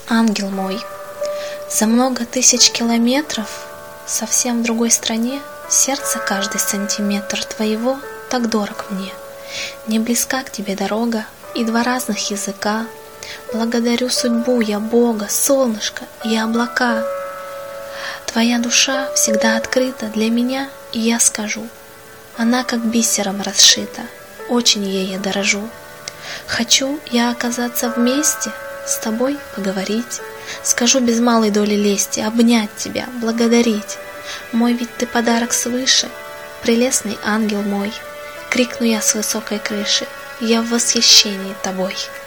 Ангел мой, за много тысяч километров, совсем в другой стране, сердце каждый сантиметр твоего так дорог мне. Не близка к тебе дорога и два разных языка. Благодарю судьбу я, Бога, солнышко и облака. Твоя душа всегда открыта для меня, и я скажу, она как бисером расшита, очень ей я дорожу. Хочу я оказаться вместе, с тобой поговорить, скажу без малой доли лести, обнять тебя, благодарить. Мой ведь ты подарок свыше, прелестный ангел мой. Крикну я с высокой крыши, я в восхищении тобой.